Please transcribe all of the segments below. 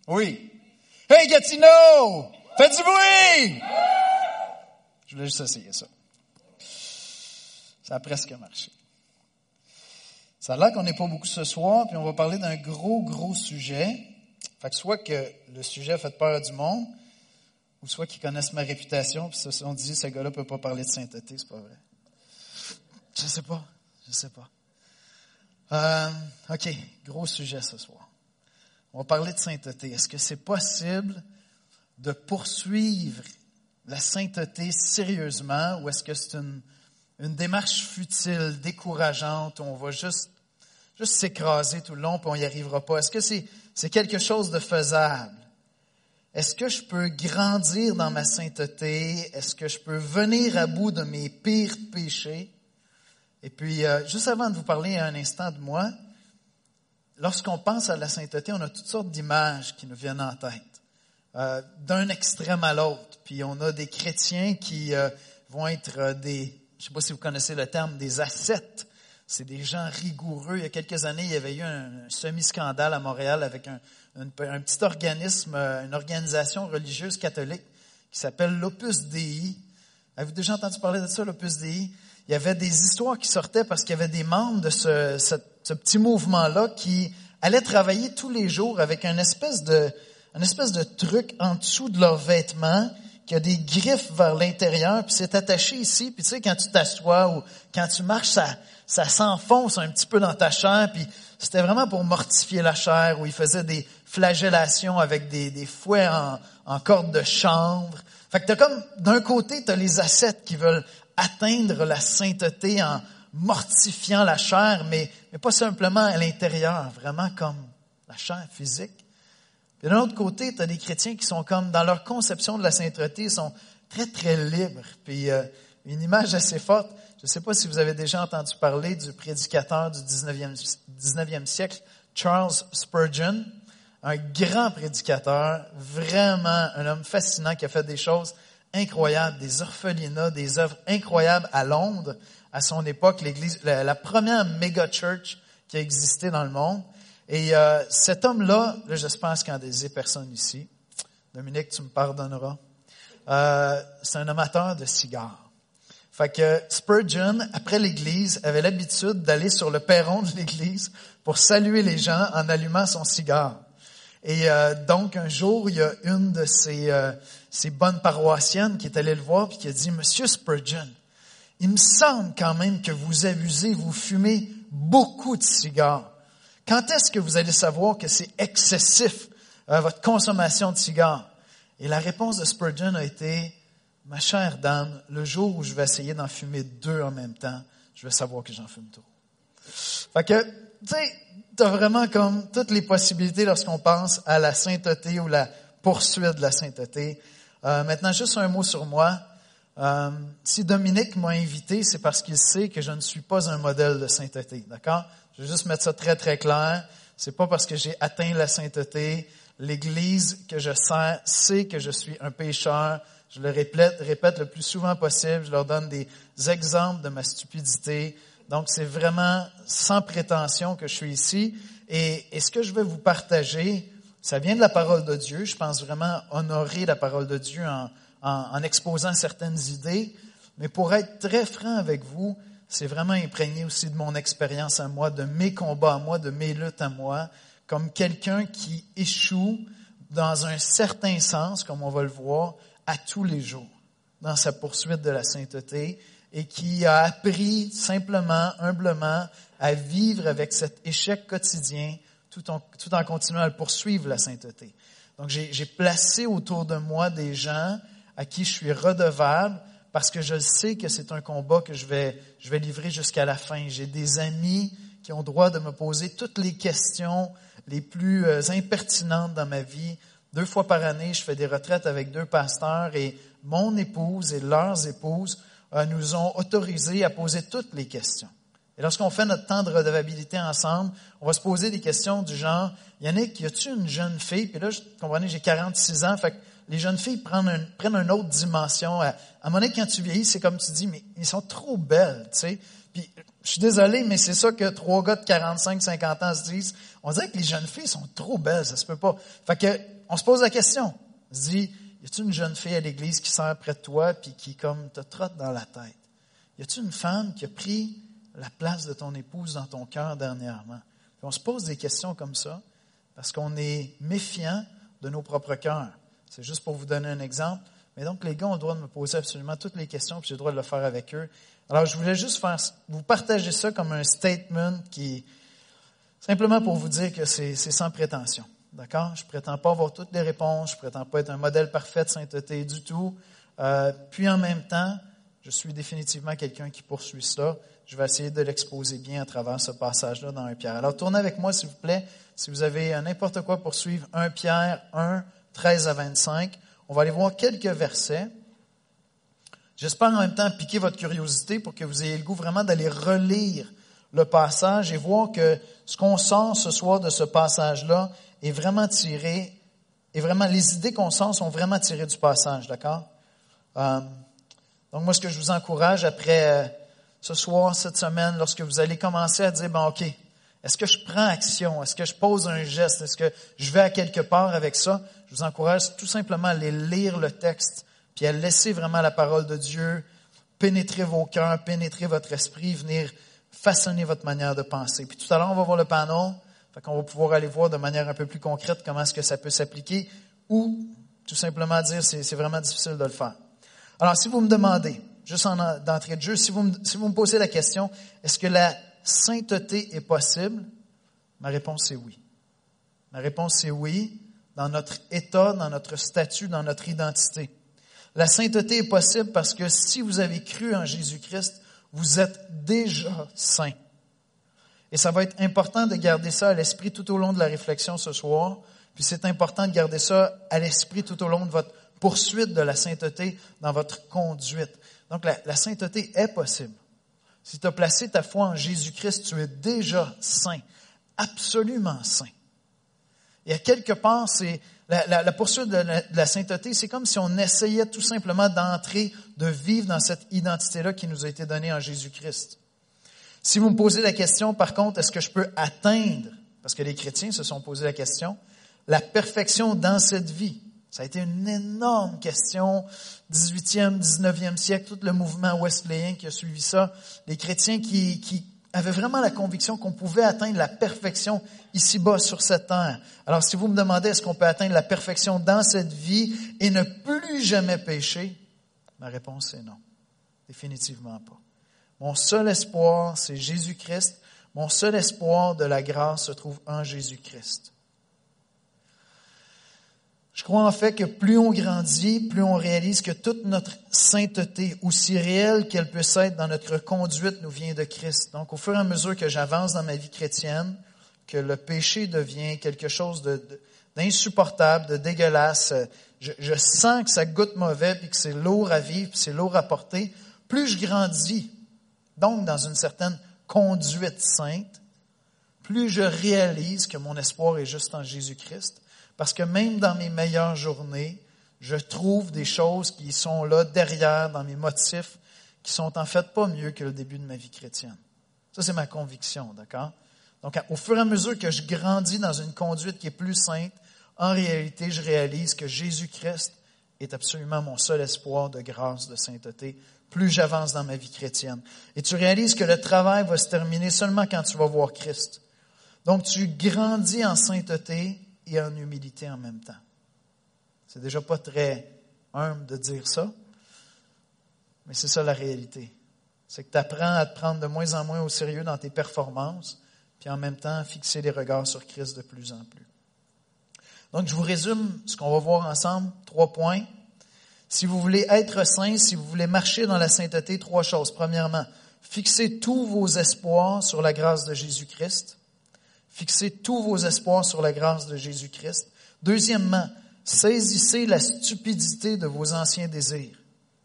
Oui. Hey Gatineau! Faites du bruit! Je voulais juste essayer ça. Ça a presque marché. Ça a l'air qu'on n'est pas beaucoup ce soir, puis on va parler d'un gros sujet. Fait que soit que le sujet a fait peur à du monde, ou soit qu'ils connaissent ma réputation, puis se sont dit, ce gars-là peut pas parler de sainteté, c'est pas vrai. Je sais pas. OK, gros sujet ce soir. On va parler de sainteté. Est-ce que c'est possible de poursuivre la sainteté sérieusement, ou est-ce que c'est une démarche futile, décourageante, où on va juste s'écraser tout le long puis on n'y arrivera pas? Est-ce que c'est quelque chose de faisable? Est-ce que je peux grandir dans ma sainteté? Est-ce que je peux venir à bout de mes pires péchés? Et puis, juste avant de vous parler un instant de moi, lorsqu'on pense à la sainteté, on a toutes sortes d'images qui nous viennent en tête, d'un extrême à l'autre. Puis on a des chrétiens qui vont être je ne sais pas si vous connaissez le terme, des ascètes. C'est des gens rigoureux. Il y a quelques années, il y avait eu un semi-scandale à Montréal avec un petit organisme, une organisation religieuse catholique qui s'appelle l'Opus Dei. Avez-vous déjà entendu parler de ça, l'Opus Dei? Il y avait des histoires qui sortaient parce qu'il y avait des membres de ce petit mouvement-là qui allaient travailler tous les jours avec une espèce de truc en dessous de leurs vêtements qui a des griffes vers l'intérieur, puis c'est attaché ici, puis tu sais, quand tu t'assois ou quand tu marches, ça s'enfonce un petit peu dans ta chair, puis c'était vraiment pour mortifier la chair, où ils faisaient des flagellations avec des fouets en corde de chanvre. Fait que t'as comme, d'un côté, t'as les ascètes qui veulent atteindre la sainteté en mortifiant la chair, mais pas simplement à l'intérieur, vraiment comme la chair physique. Puis d'un autre côté, tu as des chrétiens qui sont comme, dans leur conception de la sainteté, ils sont très libres. Puis une image assez forte, je ne sais pas si vous avez déjà entendu parler du prédicateur du 19e siècle, Charles Spurgeon, un grand prédicateur, vraiment un homme fascinant qui a fait des choses incroyables, des orphelinats, des œuvres incroyables à Londres, à son époque, l'église, la première méga church qui a existé dans le monde. Et cet homme-là, j'espère qu'il y a des personnes ici. Dominique, tu me pardonneras. C'est un amateur de cigares. Fait que Spurgeon, après l'église, avait l'habitude d'aller sur le perron de l'église pour saluer les gens en allumant son cigare. Et donc, un jour, il y a une de ces bonnes paroissiennes qui est allée le voir et qui a dit, « Monsieur Spurgeon, il me semble quand même que vous abusez, vous fumez beaucoup de cigares. Quand est-ce que vous allez savoir que c'est excessif, votre consommation de cigares? » Et la réponse de Spurgeon a été, « Ma chère dame, le jour où je vais essayer d'en fumer 2 en même temps, je vais savoir que j'en fume trop. » Fait que, tu sais, t'as vraiment comme toutes les possibilités lorsqu'on pense à la sainteté ou la poursuite de la sainteté. Maintenant, juste un mot sur moi. Si Dominique m'a invité, c'est parce qu'il sait que je ne suis pas un modèle de sainteté, d'accord? Je vais juste mettre ça très clair. C'est pas parce que j'ai atteint la sainteté. L'Église que je sers sait que je suis un pécheur. Je le répète le plus souvent possible. Je leur donne des exemples de ma stupidité. Donc, c'est vraiment sans prétention que je suis ici. Et ce que je vais vous partager, ça vient de la parole de Dieu. Je pense vraiment honorer la parole de Dieu en exposant certaines idées. Mais pour être très franc avec vous, c'est vraiment imprégné aussi de mon expérience à moi, de mes combats à moi, de mes luttes à moi, comme quelqu'un qui échoue dans un certain sens, comme on va le voir, à tous les jours, dans sa poursuite de la sainteté, et qui a appris simplement, humblement, à vivre avec cet échec quotidien, tout en continuant à le poursuivre, la sainteté. Donc j'ai placé autour de moi des gens à qui je suis redevable, parce que je sais que c'est un combat que je vais livrer jusqu'à la fin. J'ai des amis qui ont droit de me poser toutes les questions les plus impertinentes dans ma vie. 2 fois par année, je fais des retraites avec 2 pasteurs et mon épouse et leurs épouses nous ont autorisés à poser toutes les questions. Et lorsqu'on fait notre temps de redevabilité ensemble, on va se poser des questions du genre, Yannick, y a-tu une jeune fille? Puis là, comprenez, j'ai 46 ans, fait que les jeunes filles prennent une autre dimension. À un moment donné, quand tu vieillis, c'est comme tu dis, mais ils sont trop belles, tu sais. Puis, je suis désolé, mais c'est ça que 3 gars de 45, 50 ans se disent. On dirait que les jeunes filles sont trop belles, ça se peut pas. Fait que, on se pose la question. On se dit, y a-t-il une jeune fille à l'église qui sert près de toi puis qui comme te trotte dans la tête? Y a-t-il une femme qui a pris la place de ton épouse dans ton cœur dernièrement? Puis on se pose des questions comme ça parce qu'on est méfiant de nos propres cœurs. C'est juste pour vous donner un exemple. Mais donc, les gars ont le droit de me poser absolument toutes les questions, puis j'ai le droit de le faire avec eux. Alors, je voulais juste vous partager ça comme un statement qui, simplement pour vous dire que c'est sans prétention. D'accord? Je prétends pas avoir toutes les réponses, je prétends pas être un modèle parfait de sainteté du tout. Puis en même temps, je suis définitivement quelqu'un qui poursuit ça. Je vais essayer de l'exposer bien à travers ce passage-là dans 1 Pierre. Alors, tournez avec moi, s'il vous plaît, si vous avez n'importe quoi pour suivre 1 Pierre 1, 13 à 25. On va aller voir quelques versets. J'espère en même temps piquer votre curiosité pour que vous ayez le goût vraiment d'aller relire le passage et voir que ce qu'on sort ce soir de ce passage-là est vraiment tiré, et vraiment les idées qu'on sort sont vraiment tirées du passage, d'accord? Donc moi, ce que je vous encourage après ce soir, cette semaine, lorsque vous allez commencer à dire, OK, est-ce que je prends action? Est-ce que je pose un geste? Est-ce que je vais à quelque part avec ça? Je vous encourage tout simplement à aller lire le texte, puis à laisser vraiment la parole de Dieu pénétrer vos cœurs, pénétrer votre esprit, venir façonner votre manière de penser. Puis tout à l'heure, on va voir le panel, fait qu'on va pouvoir aller voir de manière un peu plus concrète comment est-ce que ça peut s'appliquer, ou tout simplement dire c'est vraiment difficile de le faire. Alors, si vous me demandez, juste d'entrée de jeu, si vous me posez la question, est-ce que la sainteté est possible? Ma réponse est oui. Ma réponse est oui, dans notre état, dans notre statut, dans notre identité. La sainteté est possible parce que si vous avez cru en Jésus-Christ, vous êtes déjà saint. Et ça va être important de garder ça à l'esprit tout au long de la réflexion ce soir. Puis c'est important de garder ça à l'esprit tout au long de votre poursuite de la sainteté dans votre conduite. Donc la sainteté est possible. Si tu as placé ta foi en Jésus-Christ, tu es déjà saint, absolument saint. Et à quelque part, c'est la poursuite de la sainteté, c'est comme si on essayait tout simplement d'entrer, de vivre dans cette identité-là qui nous a été donnée en Jésus-Christ. Si vous me posez la question, par contre, est-ce que je peux atteindre, parce que les chrétiens se sont posé la question, la perfection dans cette vie? Ça a été une énorme question, 18e, 19e siècle, tout le mouvement wesleyen qui a suivi ça, les chrétiens qui avaient vraiment la conviction qu'on pouvait atteindre la perfection ici-bas sur cette terre. Alors, si vous me demandez est-ce qu'on peut atteindre la perfection dans cette vie et ne plus jamais pécher, ma réponse est non. Définitivement pas. Mon seul espoir, c'est Jésus-Christ. Mon seul espoir de la grâce se trouve en Jésus-Christ. Je crois en fait que plus on grandit, plus on réalise que toute notre sainteté, aussi réelle qu'elle peut être dans notre conduite, nous vient de Christ. Donc, au fur et à mesure que j'avance dans ma vie chrétienne, que le péché devient quelque chose d'insupportable, de dégueulasse, je sens que ça goûte mauvais, puis que c'est lourd à vivre, puis c'est lourd à porter, plus je grandis, donc dans une certaine conduite sainte, plus je réalise que mon espoir est juste en Jésus-Christ. Parce que même dans mes meilleures journées, je trouve des choses qui sont là derrière, dans mes motifs, qui sont en fait pas mieux que le début de ma vie chrétienne. Ça, c'est ma conviction, d'accord? Donc, au fur et à mesure que je grandis dans une conduite qui est plus sainte, en réalité, je réalise que Jésus-Christ est absolument mon seul espoir de grâce, de sainteté, plus j'avance dans ma vie chrétienne. Et tu réalises que le travail va se terminer seulement quand tu vas voir Christ. Donc, tu grandis en sainteté et en humilité en même temps. C'est déjà pas très humble de dire ça, mais c'est ça la réalité. C'est que tu apprends à te prendre de moins en moins au sérieux dans tes performances, puis en même temps fixer les regards sur Christ de plus en plus. Donc, je vous résume ce qu'on va voir ensemble, 3 points. Si vous voulez être saint, si vous voulez marcher dans la sainteté, 3 choses. Premièrement, fixez tous vos espoirs sur la grâce de Jésus-Christ. Fixez tous vos espoirs sur la grâce de Jésus-Christ. Deuxièmement, saisissez la stupidité de vos anciens désirs.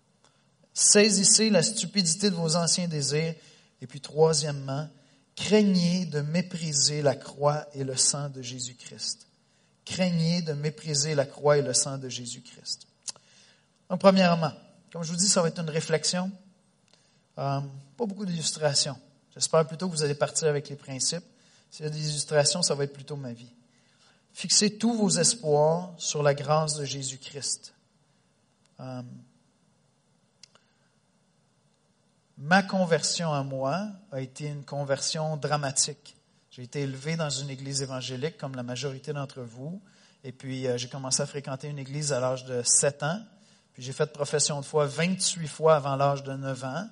Saisissez la stupidité de vos anciens désirs. Et puis troisièmement, craignez de mépriser la croix et le sang de Jésus-Christ. Craignez de mépriser la croix et le sang de Jésus-Christ. Donc, premièrement, comme je vous dis, ça va être une réflexion. Pas beaucoup d'illustrations. J'espère plutôt que vous allez partir avec les principes. S'il y a des illustrations, ça va être plutôt ma vie. Fixez tous vos espoirs sur la grâce de Jésus-Christ. Ma conversion à moi a été une conversion dramatique. J'ai été élevé dans une église évangélique comme la majorité d'entre vous. Et puis, j'ai commencé à fréquenter une église à l'âge de 7 ans. Puis, j'ai fait profession de foi 28 fois avant l'âge de 9 ans.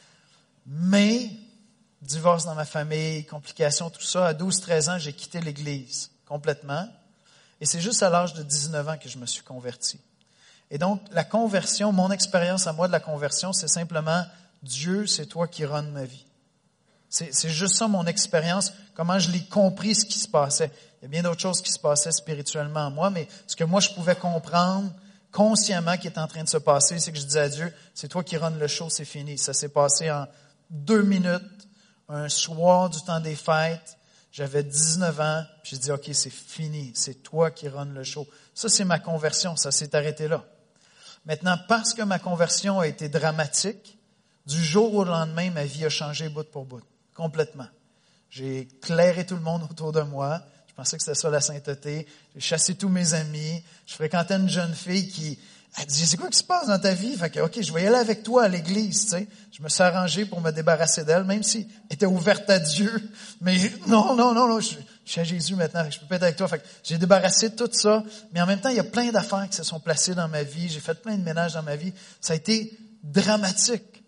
Mais, divorce dans ma famille, complications, tout ça, à 12-13 ans, j'ai quitté l'église complètement. Et c'est juste à l'âge de 19 ans que je me suis converti. Et donc, la conversion, mon expérience à moi de la conversion, c'est simplement Dieu, c'est toi qui run ma vie. C'est juste ça mon expérience, comment je l'ai compris ce qui se passait. Il y a bien d'autres choses qui se passaient spirituellement en moi, mais ce que moi je pouvais comprendre consciemment qui est en train de se passer, c'est que je disais à Dieu, c'est toi qui run le show, c'est fini. Ça s'est passé en 2 minutes, un soir du temps des fêtes. J'avais 19 ans, puis j'ai dit, OK, c'est fini, c'est toi qui run le show. Ça, c'est ma conversion, ça s'est arrêté là. Maintenant, parce que ma conversion a été dramatique, du jour au lendemain, ma vie a changé bout pour bout, complètement. J'ai éclairé tout le monde autour de moi. Je pensais que c'était ça la sainteté. J'ai chassé tous mes amis. Je fréquentais une jeune fille qui elle dit, c'est quoi qui se passe dans ta vie? Fait que, OK, je vais y aller avec toi à l'église, tu sais. Je me suis arrangé pour me débarrasser d'elle, même si elle était ouverte à Dieu. Mais non, je suis à Jésus maintenant, je peux pas être avec toi. Fait que j'ai débarrassé de tout ça. Mais en même temps, il y a plein d'affaires qui se sont placées dans ma vie. J'ai fait plein de ménage dans ma vie. Ça a été dramatique.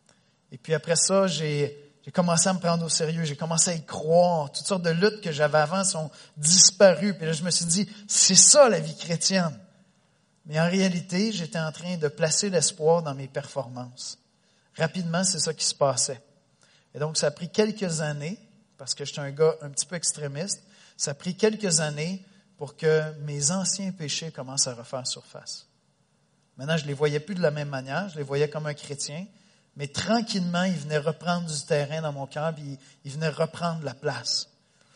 Et puis après ça, j'ai commencé à me prendre au sérieux. J'ai commencé à y croire. Toutes sortes de luttes que j'avais avant sont disparues. Puis là, je me suis dit, c'est ça la vie chrétienne. Mais en réalité, j'étais en train de placer l'espoir dans mes performances. Rapidement, c'est ça qui se passait. Et donc, ça a pris quelques années, parce que j'étais un gars un petit peu extrémiste, ça a pris quelques années pour que mes anciens péchés commencent à refaire surface. Maintenant, je les voyais plus de la même manière, je les voyais comme un chrétien, mais tranquillement, ils venaient reprendre du terrain dans mon cœur, puis ils venaient reprendre la place.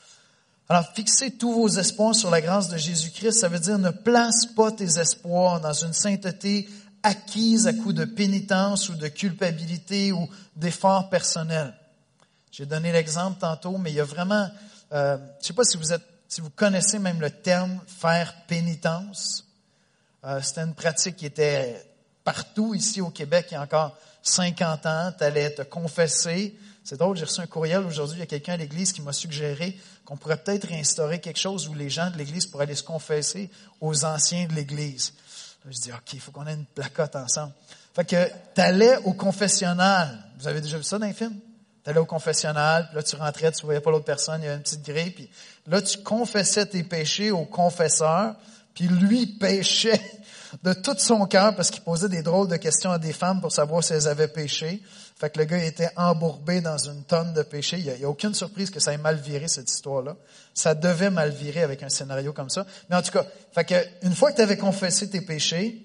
Alors, fixez tous vos espoirs sur la grâce de Jésus-Christ, ça veut dire ne place pas tes espoirs dans une sainteté acquise à coup de pénitence ou de culpabilité ou d'efforts personnels. J'ai donné l'exemple tantôt, mais il y a vraiment, je ne sais pas si vous connaissez même le terme faire pénitence. C'était une pratique qui était partout ici au Québec il y a encore 50 ans. Tu allais te confesser. C'est drôle, j'ai reçu un courriel aujourd'hui, il y a quelqu'un à l'église qui m'a suggéré qu'on pourrait peut-être réinstaurer quelque chose où les gens de l'église pourraient aller se confesser aux anciens de l'église. Là, je dis, OK, il faut qu'on ait une placote ensemble. Fait que t'allais au confessionnal. Vous avez déjà vu ça dans les films? T'allais au confessionnal, puis là tu rentrais, tu voyais pas l'autre personne, il y avait une petite grille, puis là tu confessais tes péchés au confesseur, puis lui péchait de tout son cœur parce qu'il posait des drôles de questions à des femmes pour savoir si elles avaient péché. Fait que le gars était embourbé dans une tonne de péchés. Il y a aucune surprise que ça ait mal viré, cette histoire-là. Ça devait mal virer avec un scénario comme ça. Mais en tout cas, fait que une fois que tu avais confessé tes péchés,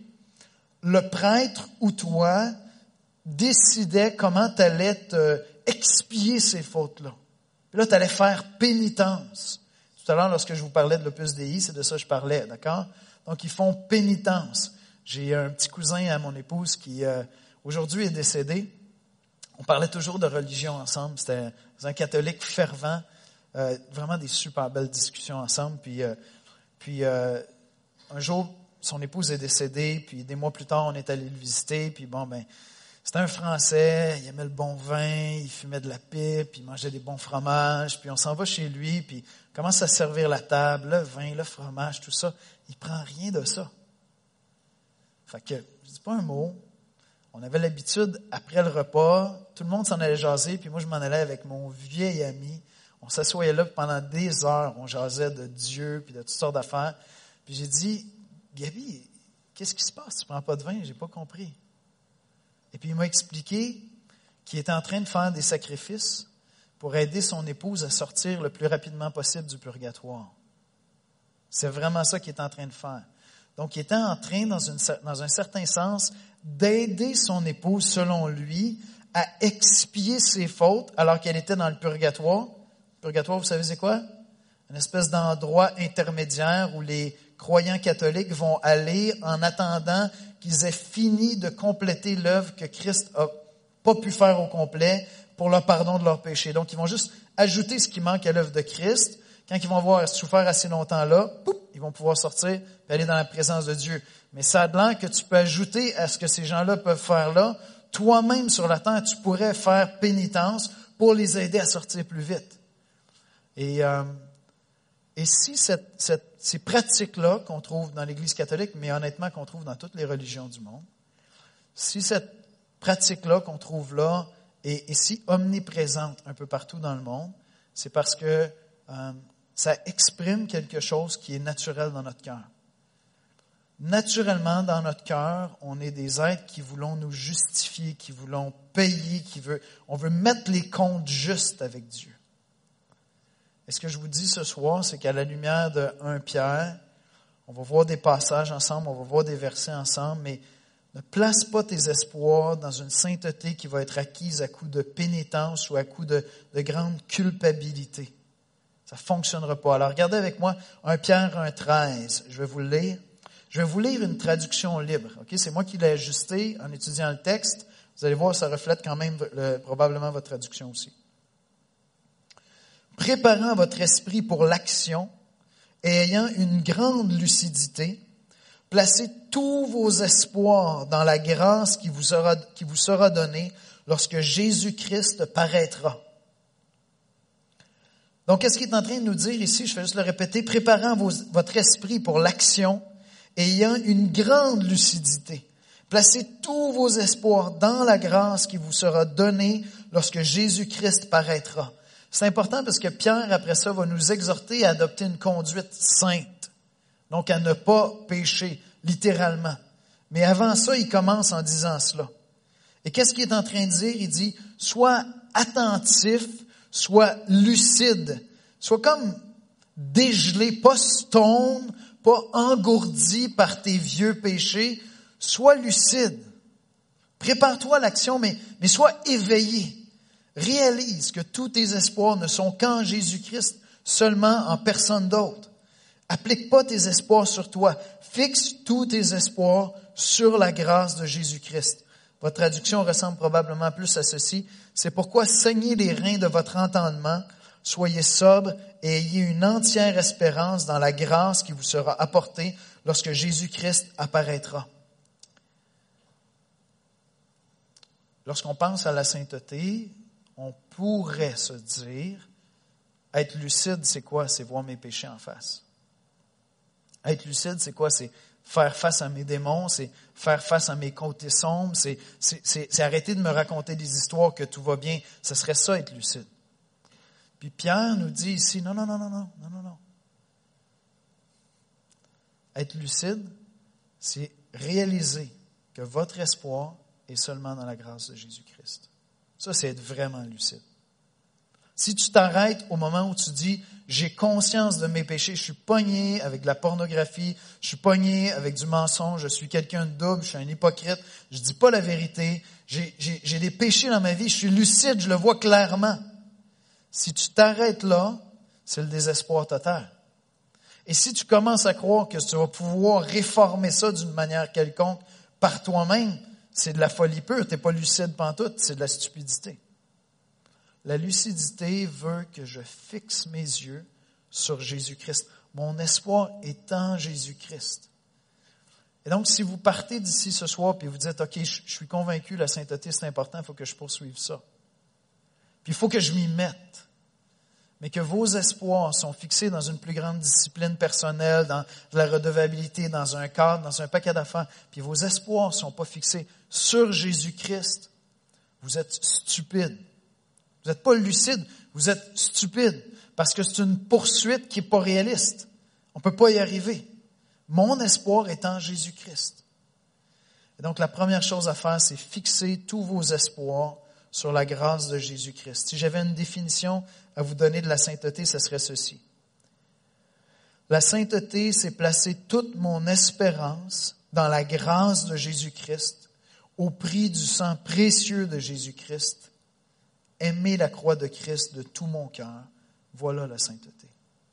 le prêtre ou toi décidait comment tu allais te expier ces fautes-là. Puis là, tu allais faire pénitence. Tout à l'heure, lorsque je vous parlais de l'Opus Dei, c'est de ça que je parlais, d'accord? Donc, ils font pénitence. J'ai un petit cousin à mon épouse qui, aujourd'hui, est décédé. On parlait toujours de religion ensemble. C'était un catholique fervent. Vraiment des super belles discussions ensemble. Puis un jour, son épouse est décédée. Puis des mois plus tard, on est allé le visiter. Puis bon, c'était un Français. Il aimait le bon vin. Il fumait de la pipe. Il mangeait des bons fromages. Puis on s'en va chez lui. Puis on commence à servir la table. Le vin, le fromage, tout ça. Il prend rien de ça. Fait que, je dis pas un mot. On avait l'habitude, après le repas, tout le monde s'en allait jaser, puis moi, je m'en allais avec mon vieil ami. On s'assoyait là pendant des heures. On jasait de Dieu, puis de toutes sortes d'affaires. Puis j'ai dit, Gaby, qu'est-ce qui se passe? Tu prends pas de vin? J'ai pas compris. Et puis il m'a expliqué qu'il était en train de faire des sacrifices pour aider son épouse à sortir le plus rapidement possible du purgatoire. C'est vraiment ça qu'il est en train de faire. Donc, il était en train, dans un certain sens, d'aider son épouse, selon lui, à expier ses fautes alors qu'elle était dans le purgatoire. Le purgatoire, vous savez c'est quoi? Une espèce d'endroit intermédiaire où les croyants catholiques vont aller en attendant qu'ils aient fini de compléter l'œuvre que Christ a pas pu faire au complet pour le pardon de leurs péchés. Donc, ils vont juste ajouter ce qui manque à l'œuvre de Christ. Quand ils vont avoir souffert assez longtemps là, poup, ils vont pouvoir sortir et aller dans la présence de Dieu. Mais ça a de l'air que tu peux ajouter à ce que ces gens-là peuvent faire là, toi-même sur la terre, tu pourrais faire pénitence pour les aider à sortir plus vite. Et si ces pratiques-là qu'on trouve dans l'Église catholique, mais honnêtement qu'on trouve dans toutes les religions du monde, si cette pratique-là qu'on trouve là est si omniprésente un peu partout dans le monde, c'est parce que ça exprime quelque chose qui est naturel dans notre cœur. Naturellement, dans notre cœur, on est des êtres qui voulons nous justifier, qui voulons payer, on veut mettre les comptes justes avec Dieu. Et ce que je vous dis ce soir, c'est qu'à la lumière de 1 Pierre, on va voir des passages ensemble, on va voir des versets ensemble, mais ne place pas tes espoirs dans une sainteté qui va être acquise à coup de pénitence ou à coup de grande culpabilité. Ça ne fonctionnera pas. Alors regardez avec moi 1 Pierre 1,13. Je vais vous le lire. Je vais vous lire une traduction libre. Okay? C'est moi qui l'ai ajusté en étudiant le texte. Vous allez voir, ça reflète quand même probablement votre traduction aussi. Préparant votre esprit pour l'action et ayant une grande lucidité, placez tous vos espoirs dans la grâce qui vous sera donnée lorsque Jésus-Christ paraîtra. Donc, qu'est-ce qu'il est en train de nous dire ici? Je vais juste le répéter. Préparant votre esprit pour l'action et ayant une grande lucidité. Placez tous vos espoirs dans la grâce qui vous sera donnée lorsque Jésus-Christ paraîtra. C'est important parce que Pierre, après ça, va nous exhorter à adopter une conduite sainte. Donc, à ne pas pécher, littéralement. Mais avant ça, il commence en disant cela. Et qu'est-ce qu'il est en train de dire? Il dit, sois attentif, sois lucide, sois comme dégelé, pas stone, pas engourdi par tes vieux péchés, sois lucide. Prépare-toi à l'action, mais sois éveillé. Réalise que tous tes espoirs ne sont qu'en Jésus-Christ, seulement en personne d'autre. Applique pas tes espoirs sur toi. Fixe tous tes espoirs sur la grâce de Jésus-Christ. Votre traduction ressemble probablement plus à ceci. C'est pourquoi saignez les reins de votre entendement, soyez sobre et ayez une entière espérance dans la grâce qui vous sera apportée lorsque Jésus-Christ apparaîtra. Lorsqu'on pense à la sainteté, on pourrait se dire, être lucide, c'est quoi? C'est voir mes péchés en face. Être lucide, c'est quoi? C'est faire face à mes démons, c'est faire face à mes côtés sombres, c'est arrêter de me raconter des histoires que tout va bien. Ce serait ça, être lucide. Puis Pierre nous dit ici, non. Être lucide, c'est réaliser que votre espoir est seulement dans la grâce de Jésus-Christ. Ça, c'est être vraiment lucide. Si tu t'arrêtes au moment où tu dis « j'ai conscience de mes péchés, je suis pogné avec de la pornographie, je suis pogné avec du mensonge, je suis quelqu'un de double, je suis un hypocrite, je dis pas la vérité, j'ai des péchés dans ma vie, je suis lucide, je le vois clairement. » Si tu t'arrêtes là, c'est le désespoir total. Et si tu commences à croire que tu vas pouvoir réformer ça d'une manière quelconque par toi-même, c'est de la folie pure, tu n'es pas lucide pantoute, c'est de la stupidité. La lucidité veut que je fixe mes yeux sur Jésus-Christ. Mon espoir est en Jésus-Christ. Et donc, si vous partez d'ici ce soir et vous dites, OK, je suis convaincu, la sainteté, c'est important, il faut que je poursuive ça. Puis il faut que je m'y mette. Mais que vos espoirs sont fixés dans une plus grande discipline personnelle, dans de la redevabilité, dans un cadre, dans un paquet d'affaires, puis vos espoirs ne sont pas fixés sur Jésus-Christ, vous êtes stupide. Vous n'êtes pas lucide, vous êtes stupide, parce que c'est une poursuite qui n'est pas réaliste. On ne peut pas y arriver. Mon espoir est en Jésus-Christ. Et donc, la première chose à faire, c'est fixer tous vos espoirs sur la grâce de Jésus-Christ. Si j'avais une définition à vous donner de la sainteté, ce serait ceci. La sainteté, c'est placer toute mon espérance dans la grâce de Jésus-Christ, au prix du sang précieux de Jésus-Christ. Aimer la croix de Christ de tout mon cœur, voilà la sainteté.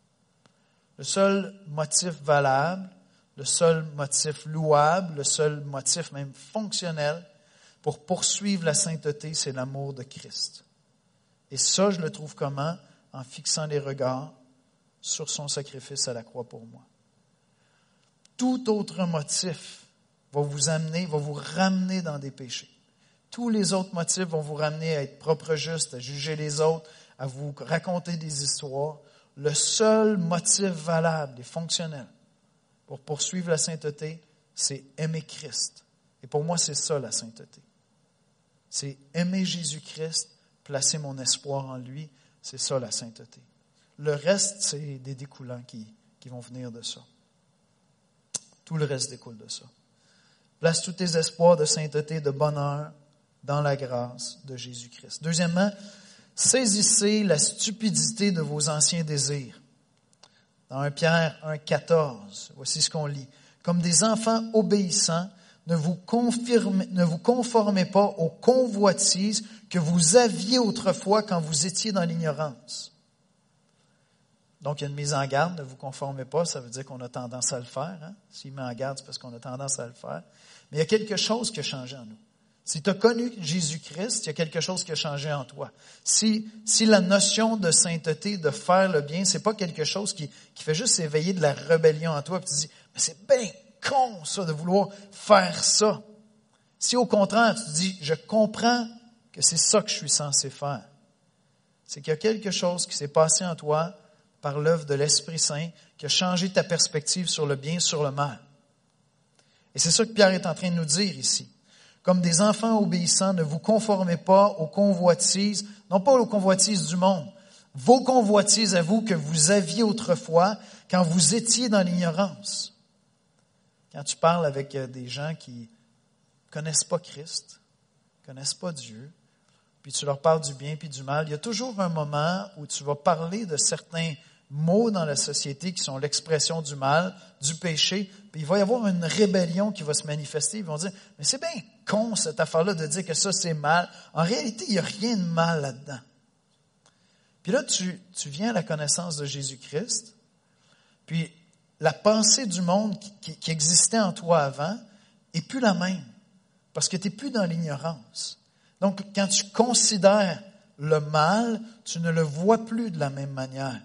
Le seul motif valable, le seul motif louable, le seul motif même fonctionnel pour poursuivre la sainteté, c'est l'amour de Christ. Et ça, je le trouve comment? En fixant les regards sur son sacrifice à la croix pour moi. tout autre motif va vous ramener dans des péchés. Tous les autres motifs vont vous ramener à être propre juste, à juger les autres, à vous raconter des histoires. Le seul motif valable et fonctionnel pour poursuivre la sainteté, c'est aimer Christ. Et pour moi, c'est ça la sainteté. C'est aimer Jésus-Christ, placer mon espoir en lui. C'est ça la sainteté. Le reste, c'est des découlants qui vont venir de ça. Tout le reste découle de ça. Place tous tes espoirs de sainteté, de bonheur dans la grâce de Jésus-Christ. Deuxièmement, saisissez la stupidité de vos anciens désirs. Dans 1 Pierre 1,14, voici ce qu'on lit. Comme des enfants obéissants, ne vous conformez pas aux convoitises que vous aviez autrefois quand vous étiez dans l'ignorance. Donc, il y a une mise en garde, ne vous conformez pas, ça veut dire qu'on a tendance à le faire. Hein? S'il met en garde, c'est parce qu'on a tendance à le faire. Mais il y a quelque chose qui a changé en nous. Si tu as connu Jésus-Christ, il y a quelque chose qui a changé en toi. Si la notion de sainteté, de faire le bien, c'est pas quelque chose qui fait juste éveiller de la rébellion en toi, puis tu te dis, mais c'est bien con ça de vouloir faire ça. Si au contraire, tu te dis, je comprends que c'est ça que je suis censé faire. C'est qu'il y a quelque chose qui s'est passé en toi par l'œuvre de l'Esprit Saint qui a changé ta perspective sur le bien, sur le mal. Et c'est ça que Pierre est en train de nous dire ici. Comme des enfants obéissants, ne vous conformez pas aux convoitises, non pas aux convoitises du monde, vos convoitises à vous que vous aviez autrefois quand vous étiez dans l'ignorance. Quand tu parles avec des gens qui connaissent pas Christ, connaissent pas Dieu, puis tu leur parles du bien puis du mal, il y a toujours un moment où tu vas parler de certains mots dans la société qui sont l'expression du mal, du péché, puis il va y avoir une rébellion qui va se manifester. Ils vont dire, mais c'est bien con cette affaire-là de dire que ça c'est mal. En réalité, il n'y a rien de mal là-dedans. Puis là, tu viens à la connaissance de Jésus-Christ, puis la pensée du monde qui existait en toi avant est plus la même, parce que tu n'es plus dans l'ignorance. Donc, quand tu considères le mal, tu ne le vois plus de la même manière.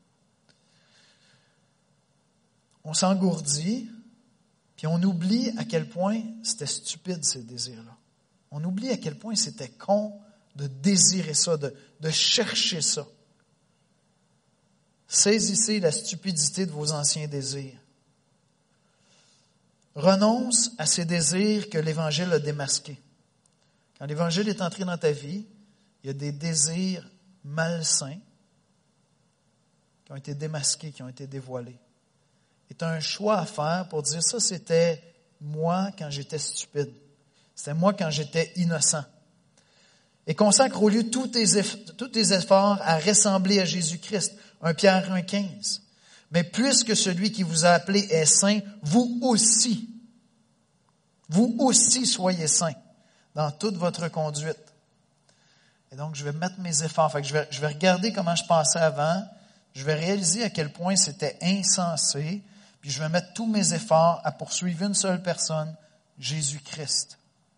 On s'engourdit, puis on oublie à quel point c'était stupide ces désirs-là. On oublie à quel point c'était con de désirer ça, de chercher ça. Saisissez la stupidité de vos anciens désirs. Renonce à ces désirs que l'Évangile a démasqués. Quand l'Évangile est entré dans ta vie, il y a des désirs malsains qui ont été démasqués, qui ont été dévoilés. Et tu as un choix à faire pour dire ça, c'était moi quand j'étais stupide. C'était moi quand j'étais innocent. Et consacre au lieu tous tes efforts à ressembler à Jésus-Christ. 1 Pierre 1,15. Mais puisque celui qui vous a appelé est saint, vous aussi soyez saints dans toute votre conduite. Et donc, je vais mettre mes efforts. Fait que je vais regarder comment je pensais avant. Je vais réaliser à quel point c'était insensé. Puis je vais mettre tous mes efforts à poursuivre une seule personne, Jésus-Christ.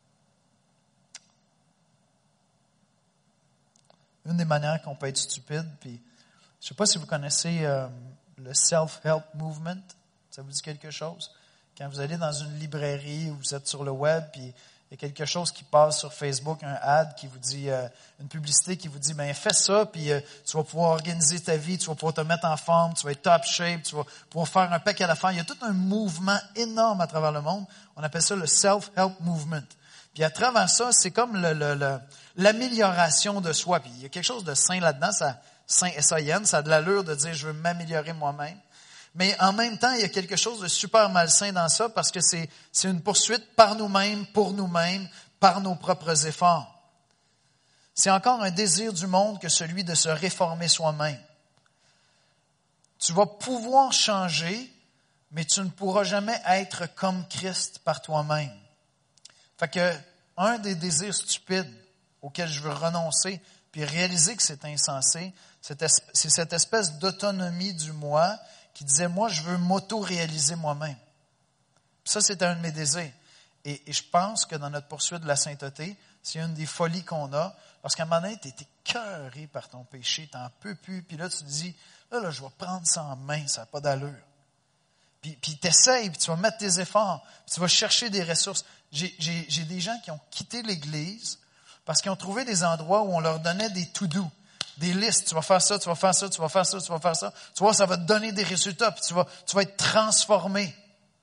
Une des manières qu'on peut être stupide, puis je ne sais pas si vous connaissez le self-help movement, ça vous dit quelque chose? Quand vous allez dans une librairie ou vous êtes sur le web, puis il y a quelque chose qui passe sur Facebook, un ad qui vous dit, une publicité qui vous dit, ben fais ça, puis tu vas pouvoir organiser ta vie, tu vas pouvoir te mettre en forme, tu vas être top shape, tu vas pouvoir faire un paquet d'affaires. Il y a tout un mouvement énorme à travers le monde. On appelle ça le self-help movement. Puis à travers ça, c'est comme l'amélioration de soi. Puis il y a quelque chose de sain là-dedans, sain S-A-I-N, ça a de l'allure de dire je veux m'améliorer moi-même. Mais en même temps, il y a quelque chose de super malsain dans ça parce que c'est une poursuite par nous-mêmes, pour nous-mêmes, par nos propres efforts. C'est encore un désir du monde que celui de se réformer soi-même. Tu vas pouvoir changer, mais tu ne pourras jamais être comme Christ par toi-même. Fait que un des désirs stupides auxquels je veux renoncer puis réaliser que c'est insensé, c'est cette espèce d'autonomie du moi qui disait, moi, je veux m'auto-réaliser moi-même. Puis ça, c'était un de mes désirs. Et je pense que dans notre poursuite de la sainteté, c'est une des folies qu'on a, parce qu'à un moment donné, tu es écœuré par ton péché, tu n'en peux plus, puis là, tu te dis, là, je vais prendre ça en main, ça n'a pas d'allure. Puis t'essayes, puis tu vas mettre tes efforts, puis tu vas chercher des ressources. J'ai des gens qui ont quitté l'Église parce qu'ils ont trouvé des endroits où on leur donnait des to-do, des listes. Tu vas faire ça, tu vas faire ça, tu vas faire ça, tu vas faire ça. Tu vois, ça va te donner des résultats, puis tu vas être transformé.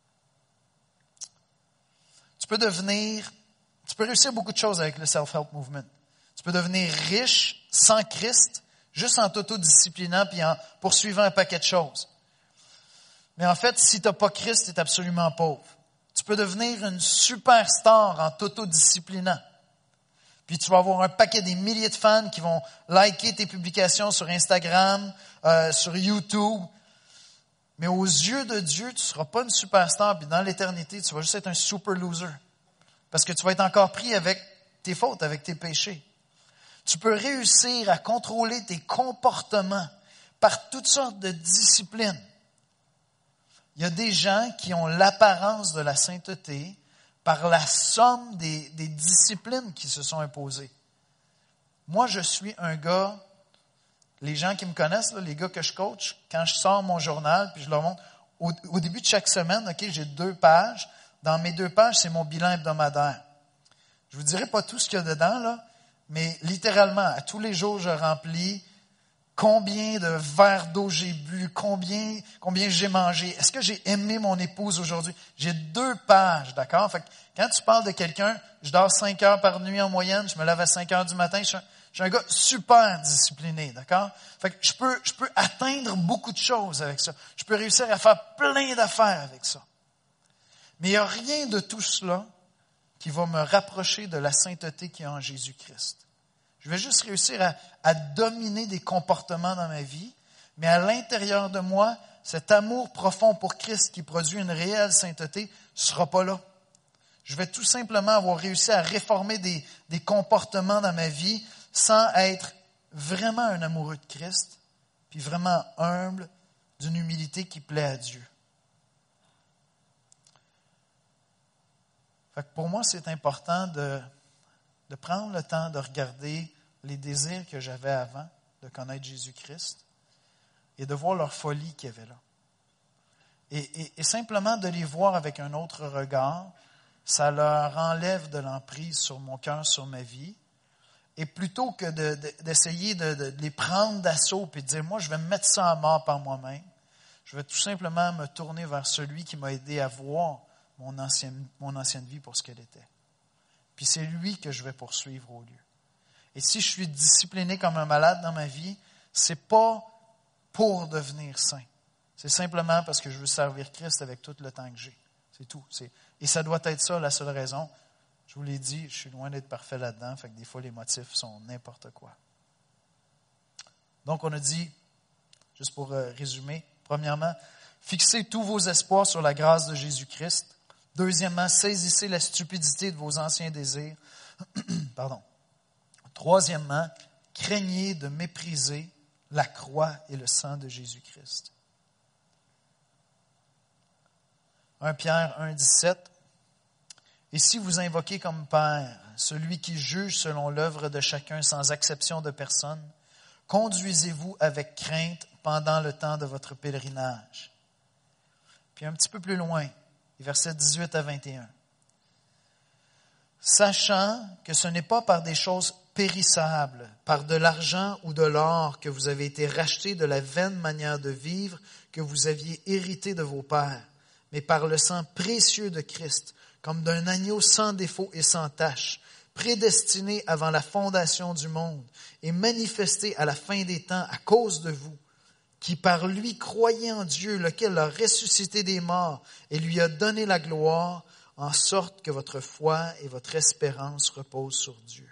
Tu peux réussir beaucoup de choses avec le self-help movement. Tu peux devenir riche sans Christ, juste en t'autodisciplinant puis en poursuivant un paquet de choses. Mais en fait, si tu n'as pas Christ, tu es absolument pauvre. Tu peux devenir une superstar en t'autodisciplinant. Puis tu vas avoir un paquet des milliers de fans qui vont liker tes publications sur Instagram, sur YouTube. Mais aux yeux de Dieu, tu ne seras pas une superstar. Puis dans l'éternité, tu vas juste être un super loser. Parce que tu vas être encore pris avec tes fautes, avec tes péchés. Tu peux réussir à contrôler tes comportements par toutes sortes de disciplines. Il y a des gens qui ont l'apparence de la sainteté par la somme des disciplines qui se sont imposées. Moi, je suis un gars, les gens qui me connaissent, là, les gars que je coach, quand je sors mon journal, puis je leur montre, au début de chaque semaine, ok, j'ai 2 pages. Dans mes 2 pages, c'est mon bilan hebdomadaire. Je vous dirai pas tout ce qu'il y a dedans, là, mais littéralement, à tous les jours, je remplis combien de verres d'eau j'ai bu, combien j'ai mangé. Est-ce que j'ai aimé mon épouse aujourd'hui? J'ai 2 pages, d'accord? Fait que quand tu parles de quelqu'un, je dors 5 heures par nuit en moyenne, je me lève à 5 heures du matin, je suis un gars super discipliné, d'accord? Fait que je peux atteindre beaucoup de choses avec ça. Je peux réussir à faire plein d'affaires avec ça. Mais il n'y a rien de tout cela qui va me rapprocher de la sainteté qu'il y a en Jésus-Christ. Je vais juste réussir à dominer des comportements dans ma vie, mais à l'intérieur de moi, cet amour profond pour Christ qui produit une réelle sainteté ne sera pas là. Je vais tout simplement avoir réussi à réformer des comportements dans ma vie sans être vraiment un amoureux de Christ, puis vraiment humble, d'une humilité qui plaît à Dieu. Fait que pour moi, c'est important de prendre le temps de regarder les désirs que j'avais avant de connaître Jésus-Christ et de voir leur folie qu'il y avait là. Et simplement de les voir avec un autre regard, ça leur enlève de l'emprise sur mon cœur, sur ma vie. Et plutôt que d'essayer de les prendre d'assaut et de dire, moi, je vais me mettre ça à mort par moi-même, je vais tout simplement me tourner vers celui qui m'a aidé à voir mon ancienne vie pour ce qu'elle était. Puis c'est lui que je vais poursuivre au lieu. Et si je suis discipliné comme un malade dans ma vie, c'est pas pour devenir saint. C'est simplement parce que je veux servir Christ avec tout le temps que j'ai. C'est tout. Et ça doit être ça la seule raison. Je vous l'ai dit, je suis loin d'être parfait là-dedans, fait que des fois les motifs sont n'importe quoi. Donc on a dit, juste pour résumer, premièrement, fixez tous vos espoirs sur la grâce de Jésus-Christ. Deuxièmement, saisissez la stupidité de vos anciens désirs. Pardon. Troisièmement, craignez de mépriser la croix et le sang de Jésus-Christ. 1 Pierre 1,17. Et si vous invoquez comme Père celui qui juge selon l'œuvre de chacun sans exception de personne, conduisez-vous avec crainte pendant le temps de votre pèlerinage. Puis un petit peu plus loin, versets 18 à 21. Sachant que ce n'est pas par des choses périssables, par de l'argent ou de l'or que vous avez été rachetés de la vaine manière de vivre que vous aviez hérité de vos pères, mais par le sang précieux de Christ, comme d'un agneau sans défaut et sans tache, prédestiné avant la fondation du monde et manifesté à la fin des temps à cause de vous, qui par lui croyez en Dieu, lequel l'a ressuscité des morts et lui a donné la gloire, en sorte que votre foi et votre espérance reposent sur Dieu.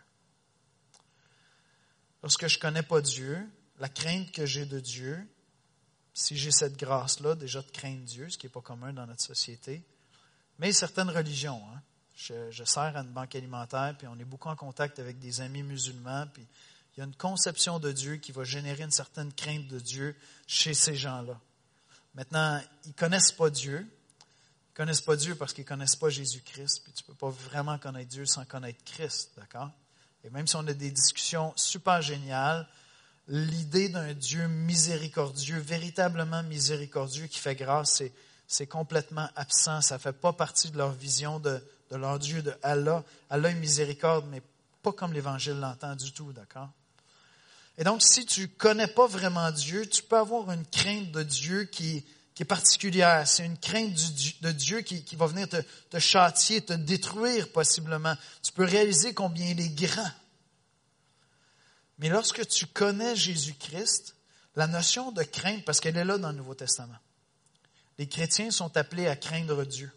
Lorsque je ne connais pas Dieu, la crainte que j'ai de Dieu, si j'ai cette grâce-là, déjà de craindre Dieu, ce qui n'est pas commun dans notre société, mais certaines religions. Je sers à une banque alimentaire, puis on est beaucoup en contact avec des amis musulmans, puis il y a une conception de Dieu qui va générer une certaine crainte de Dieu chez ces gens-là. Maintenant, ils ne connaissent pas Dieu. Ils ne connaissent pas Dieu parce qu'ils ne connaissent pas Jésus-Christ. Puis tu ne peux pas vraiment connaître Dieu sans connaître Christ, d'accord? Et même si on a des discussions super géniales, l'idée d'un Dieu miséricordieux, véritablement miséricordieux, qui fait grâce, c'est complètement absent. Ça ne fait pas partie de leur vision de leur Dieu, de Allah. Allah est miséricorde, mais pas comme l'Évangile l'entend du tout, d'accord? Et donc, si tu ne connais pas vraiment Dieu, tu peux avoir une crainte de Dieu qui est particulière. C'est une crainte de Dieu qui va venir te châtier, te détruire possiblement. Tu peux réaliser combien il est grand. Mais lorsque tu connais Jésus-Christ, la notion de crainte, parce qu'elle est là dans le Nouveau Testament, les chrétiens sont appelés à craindre Dieu.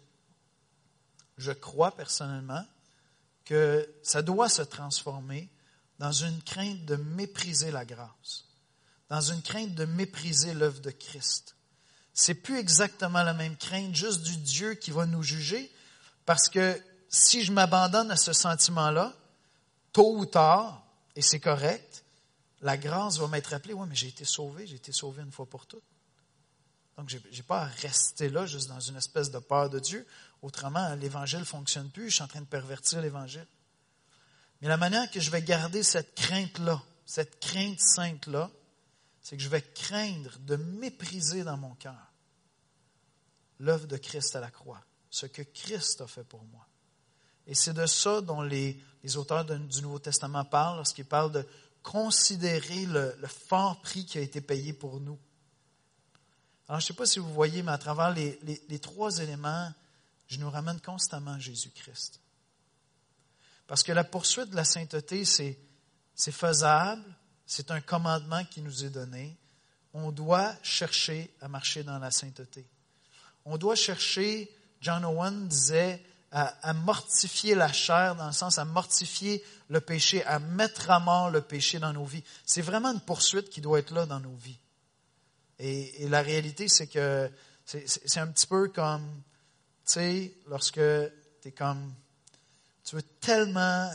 Je crois personnellement que ça doit se transformer dans une crainte de mépriser la grâce, dans une crainte de mépriser l'œuvre de Christ. C'est plus exactement la même crainte juste du Dieu qui va nous juger, parce que si je m'abandonne à ce sentiment-là, tôt ou tard, et c'est correct, la grâce va m'être rappelée, ouais, mais j'ai été sauvé une fois pour toutes. Donc, j'ai pas à rester là juste dans une espèce de peur de Dieu. Autrement, l'Évangile ne fonctionne plus, je suis en train de pervertir l'Évangile. Mais la manière que je vais garder cette crainte-là, cette crainte sainte-là, c'est que je vais craindre de mépriser dans mon cœur l'œuvre de Christ à la croix, ce que Christ a fait pour moi. Et c'est de ça dont les auteurs du Nouveau Testament parlent lorsqu'ils parlent de considérer le fort prix qui a été payé pour nous. Alors, je ne sais pas si vous voyez, mais à travers les trois éléments, je nous ramène constamment à Jésus-Christ. Parce que la poursuite de la sainteté, c'est faisable, c'est un commandement qui nous est donné. On doit chercher à marcher dans la sainteté. On doit chercher, John Owen disait, à mortifier la chair, dans le sens à mortifier le péché, à mettre à mort le péché dans nos vies. C'est vraiment une poursuite qui doit être là dans nos vies. Et la réalité, c'est que c'est un petit peu comme, tu sais, lorsque tu es comme, tu veux tellement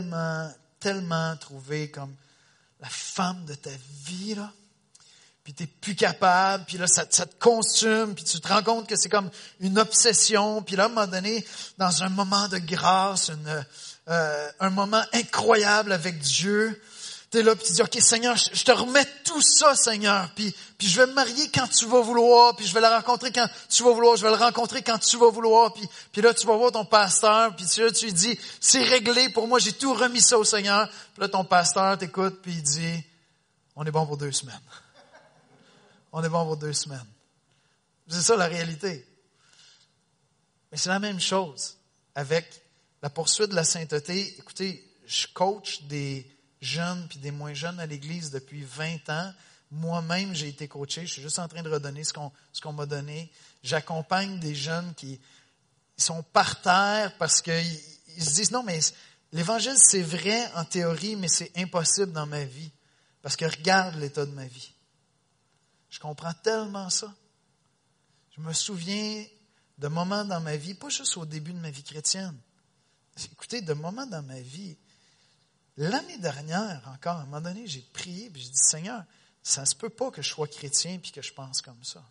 trouver comme la femme de ta vie, là, puis tu n'es plus capable, puis là, ça te consume, puis tu te rends compte que c'est comme une obsession, puis là, à un moment donné, dans un moment de grâce, un moment incroyable avec Dieu, tu es là, puis tu dis, OK, Seigneur, je te remets tout ça, Seigneur, puis je vais me marier quand tu vas vouloir, puis je vais la rencontrer quand tu vas vouloir, je vais le rencontrer quand tu vas vouloir, puis là, tu vas voir ton pasteur, puis tu lui dis, c'est réglé pour moi, j'ai tout remis ça au Seigneur. Puis là, ton pasteur t'écoute, puis il dit, on est bon pour 2 semaines. On est bon pour 2 semaines. C'est ça la réalité. Mais c'est la même chose avec la poursuite de la sainteté. Écoutez, je coach des jeunes puis des moins jeunes à l'Église depuis 20 ans. Moi-même, j'ai été coaché. Je suis juste en train de redonner ce qu'on m'a donné. J'accompagne des jeunes qui sont par terre parce qu'ils se disent, non, mais l'Évangile, c'est vrai en théorie, mais c'est impossible dans ma vie. Parce que regarde l'état de ma vie. Je comprends tellement ça. Je me souviens de moments dans ma vie, pas juste au début de ma vie chrétienne. Écoutez, de moments dans ma vie, l'année dernière encore, à un moment donné, j'ai prié et j'ai dit, Seigneur, ça se peut pas que je sois chrétien puis que je pense comme ça.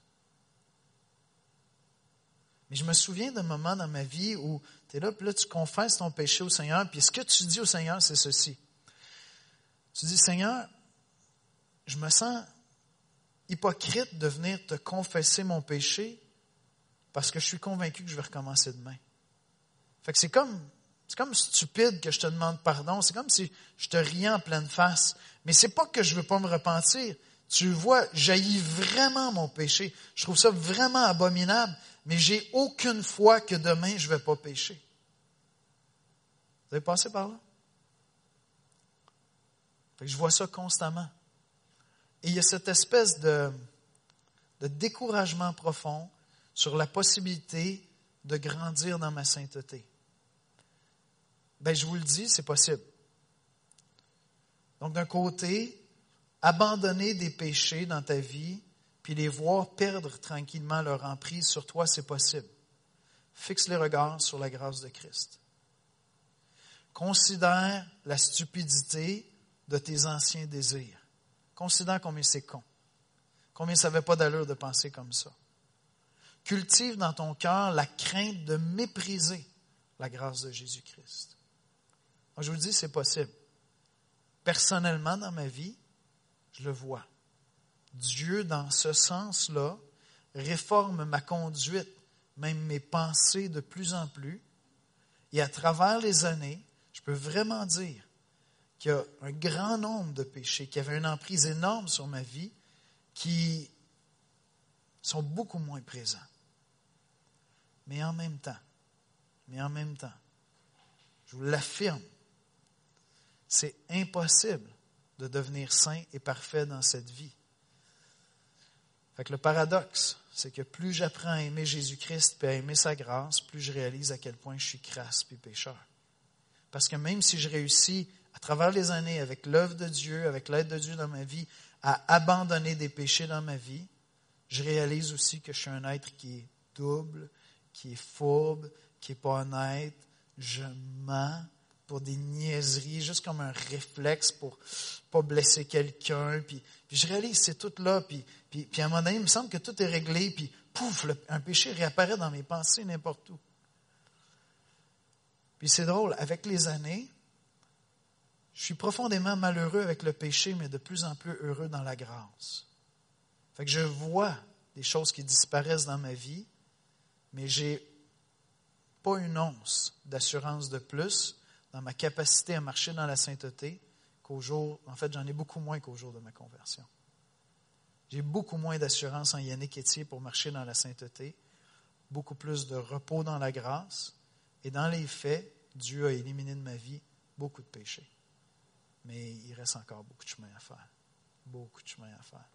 Mais je me souviens de moments dans ma vie où tu es là, puis là, tu confesses ton péché au Seigneur, puis ce que tu dis au Seigneur, c'est ceci. Tu dis, Seigneur, je me sens hypocrite de venir te confesser mon péché parce que je suis convaincu que je vais recommencer demain. Fait que c'est comme stupide que je te demande pardon. C'est comme si je te riais en pleine face. Mais c'est pas que je veux pas me repentir. Tu vois, j'haïs vraiment mon péché. Je trouve ça vraiment abominable. Mais j'ai aucune foi que demain je vais pas pécher. Vous avez passé par là? Fait que je vois ça constamment. Et il y a cette espèce de découragement profond sur la possibilité de grandir dans ma sainteté. Ben, je vous le dis, c'est possible. Donc, d'un côté, abandonner des péchés dans ta vie, puis les voir perdre tranquillement leur emprise sur toi, c'est possible. Fixe les regards sur la grâce de Christ. Considère la stupidité de tes anciens désirs. Considère combien c'est con. Combien ça n'avait pas d'allure de penser comme ça. Cultive dans ton cœur la crainte de mépriser la grâce de Jésus-Christ. Moi, je vous le dis, c'est possible. Personnellement, dans ma vie, je le vois. Dieu, dans ce sens-là, réforme ma conduite même mes pensées de plus en plus. Et à travers les années, je peux vraiment dire qu'il y a un grand nombre de péchés qui avaient une emprise énorme sur ma vie qui sont beaucoup moins présents. Mais en même temps, je vous l'affirme, c'est impossible de devenir saint et parfait dans cette vie. Fait que le paradoxe, c'est que plus j'apprends à aimer Jésus-Christ et à aimer sa grâce, plus je réalise à quel point je suis crasse et pécheur. Parce que même si je réussis à travers les années, avec l'œuvre de Dieu, avec l'aide de Dieu dans ma vie, à abandonner des péchés dans ma vie, je réalise aussi que je suis un être qui est double, qui est fourbe, qui n'est pas honnête. Je mens pour des niaiseries, juste comme un réflexe pour pas blesser quelqu'un. Puis je réalise c'est tout là. Puis à un moment donné, il me semble que tout est réglé. Puis pouf, un péché réapparaît dans mes pensées n'importe où. Puis c'est drôle, avec les années, je suis profondément malheureux avec le péché, mais de plus en plus heureux dans la grâce. Fait que je vois des choses qui disparaissent dans ma vie, mais j'ai pas une once d'assurance de plus dans ma capacité à marcher dans la sainteté qu'au jour, en fait, j'en ai beaucoup moins qu'au jour de ma conversion. J'ai beaucoup moins d'assurance en Yannick Étier pour marcher dans la sainteté, beaucoup plus de repos dans la grâce, et dans les faits, Dieu a éliminé de ma vie beaucoup de péchés. Mais il reste encore beaucoup de chemin à faire. Beaucoup de chemin à faire.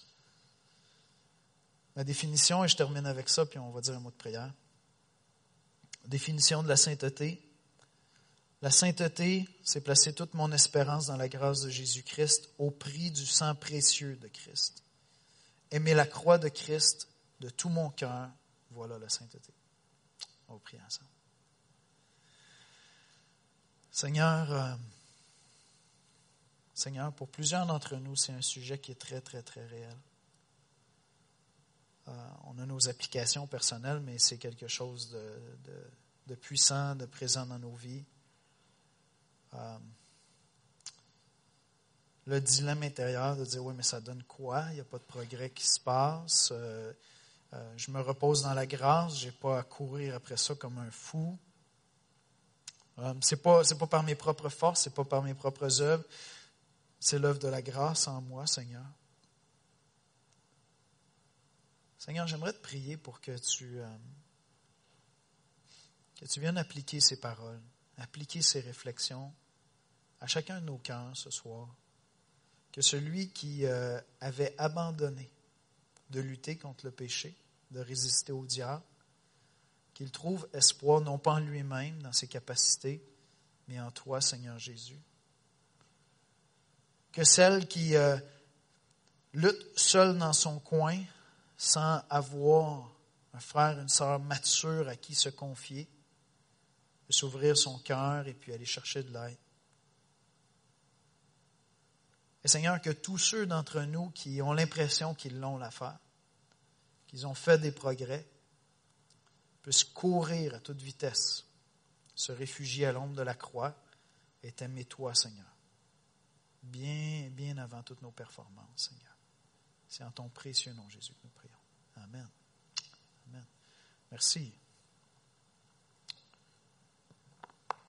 Ma définition, et je termine avec ça, puis on va dire un mot de prière. Définition de la sainteté. La sainteté, c'est placer toute mon espérance dans la grâce de Jésus-Christ au prix du sang précieux de Christ. Aimer la croix de Christ de tout mon cœur, voilà la sainteté. On va prier ensemble. Seigneur, pour plusieurs d'entre nous, c'est un sujet qui est très, très, très réel. On a nos applications personnelles, mais c'est quelque chose de puissant, de présent dans nos vies. Le dilemme intérieur de dire, oui, mais ça donne quoi? Il n'y a pas de progrès qui se passe. Je me repose dans la grâce, je n'ai pas à courir après ça comme un fou. C'est pas par mes propres forces, c'est pas par mes propres œuvres. C'est l'œuvre de la grâce en moi, Seigneur. Seigneur, j'aimerais te prier pour que tu viennes appliquer ces paroles, appliquer ces réflexions à chacun de nos cœurs ce soir. Que celui qui avait abandonné de lutter contre le péché, de résister au diable, qu'il trouve espoir non pas en lui-même, dans ses capacités, mais en toi, Seigneur Jésus. Que celle qui lutte seule dans son coin, sans avoir un frère, une sœur mature à qui se confier, de s'ouvrir son cœur et puis aller chercher de l'aide. Et Seigneur, que tous ceux d'entre nous qui ont l'impression qu'ils l'ont l'affaire, qu'ils ont fait des progrès, puissent courir à toute vitesse, se réfugier à l'ombre de la croix et t'aimer toi, Seigneur. Bien, bien avant toutes nos performances, Seigneur. C'est en ton précieux nom, Jésus, que nous prions. Amen. Amen. Merci.